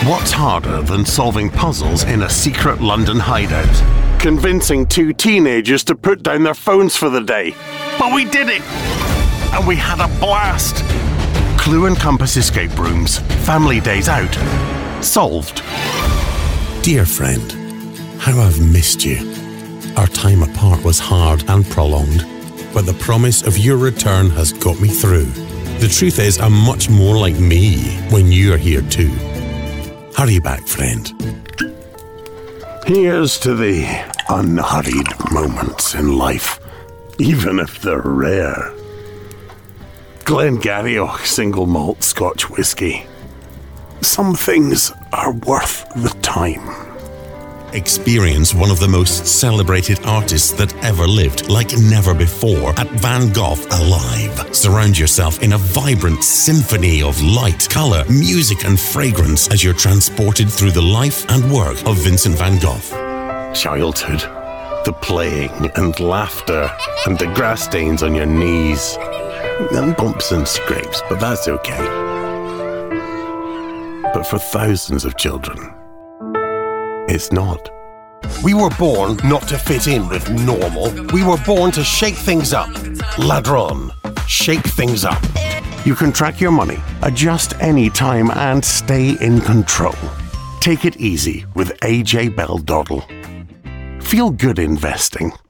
What's harder than solving puzzles in a secret London hideout? Convincing two teenagers to put down their phones for the day. But we did it! And we had a blast! Clue and Compass escape rooms. Family days out. Solved. Dear friend, how I've missed you. Our time apart was hard and prolonged, but the promise of your return has got me through. The truth is, I'm much more like me when you're here too. Hurry back, friend. Here's to the unhurried moments in life, even if they're rare. Glengarioch single malt Scotch whisky. Some things are worth the time. Experience one of the most celebrated artists that ever lived like never before at Van Gogh Alive. Surround yourself in a vibrant symphony of light, colour, music and fragrance as you're transported through the life and work of Vincent van Gogh. Childhood, the playing and laughter and the grass stains on your knees. And bumps and scrapes, but that's okay. But for thousands of children, it's not. We were born not to fit in with normal. We were born to shake things up. Ladron. Shake things up. You can track your money, adjust any time, and stay in control. Take it easy with AJ Bell Doddle. Feel good investing.